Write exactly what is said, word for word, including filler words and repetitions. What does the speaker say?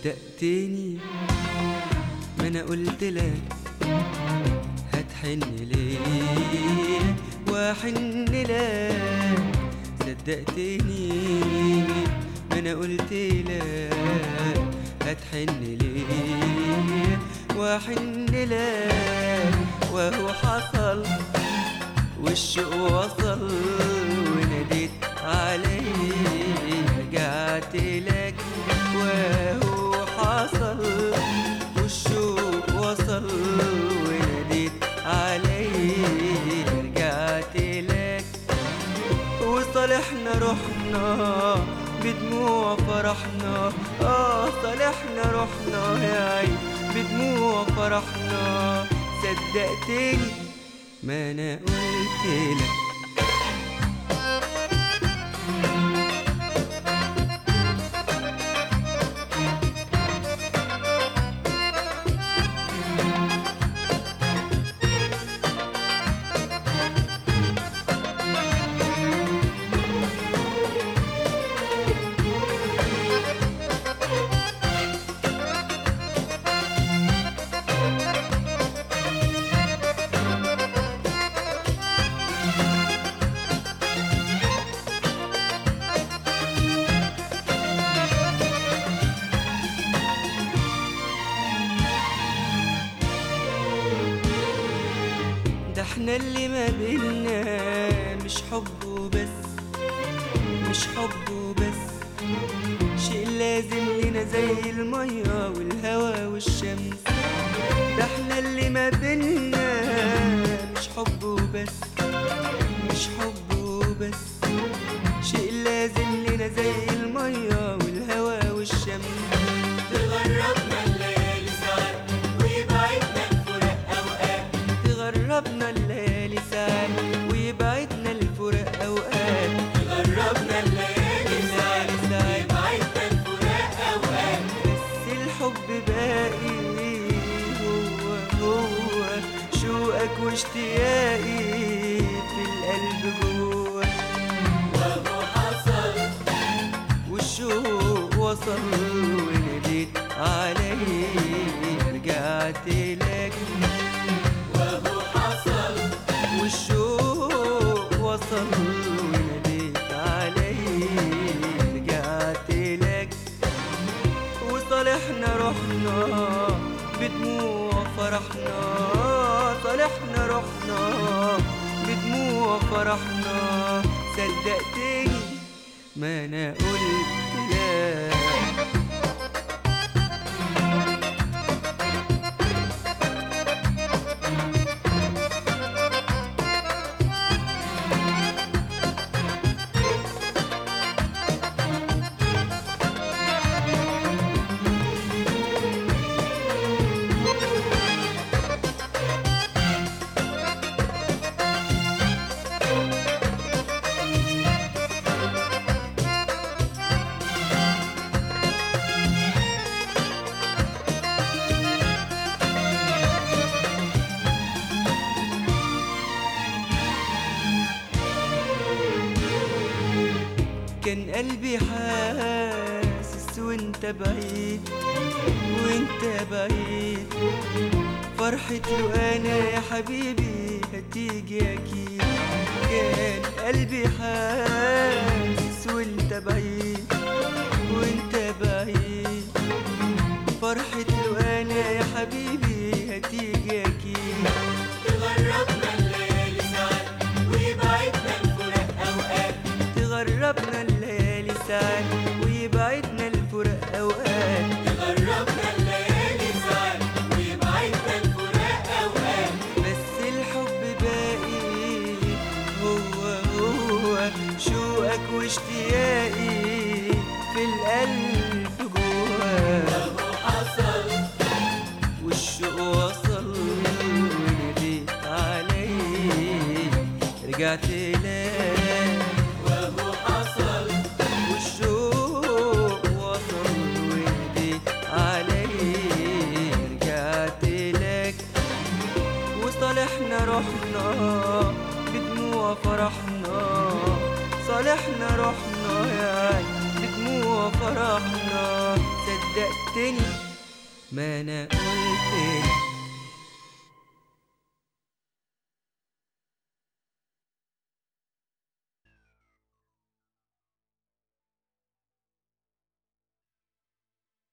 صدقتني ما انا قلت لك هتحن ليه واحن لك. صدقتني ما انا قلت لك هتحن ليه واحن لك. وهو حصل والشوق وصل وناديت عليه رجعت لك. وهو حصل والشوق وصل وناديت عليه رجعت لك. وصالحنا رحنا بدموع فرحنا، اه صالحنا رحنا يا عين بدموع فرحنا. صدقتني ما انا قلت لك. ده احنا اللي ما بينا مش حب وبس، مش حب وبس، شيء لازم لنا زي المية والهوا والشمس. ده احنا اللي ما بينا مش حب وبس، مش حب وبس، شيء لازم لنا زي المية والهوا والشمس. تغربنا الليالي ساعات ويبعدنا الفراق أوقات، تغربنا الليالي ساعات ويبعدنا الفراق أوقات، تغربنا الليالي ساعات ويبعدنا الفراق أوقات. بس الحب باقي هو هو شوقك واشتياقي في القلب جوه. وهو حصل والشوق وصل وناديت عليه رجعت لك. وهو حصل والشوق وصل وناديت عليه رجعت لك. وصالحنا رحنا بدموع فرحنا، صالحنا رحنا بدموع فرحنا. صدقتني ما انا قلت لك. كان قلبي حاسس وانت بعيد وانت بعيد، فرحة له انا يا حبيبي هتيجي اكيد. كان قلبي حاسس وانت بعيد وانت بعيد، فرحة له انا يا حبيبي هتيجي اكيد. تغربنا الليالي ساعات ويبعدنا الفراق أوقات، تغربنا الليالي ساعات ويبعدنا الفراق أوقات، تغربنا الليالي ساعات ويبعدنا الفراق أوقات. بس الحب باقي هو هو شوقك واشتياقي في القلب جوه. وهو حصل والشوق وصل وناديت عليه رجعت لك. وهو حصل والشوق وصل وناديت عليه رجعت لك. وصالحنا رحنا بدموع فرحنا، صالحنا رحنا يا عين بدموع فرحنا. صدقتني ما انا قلت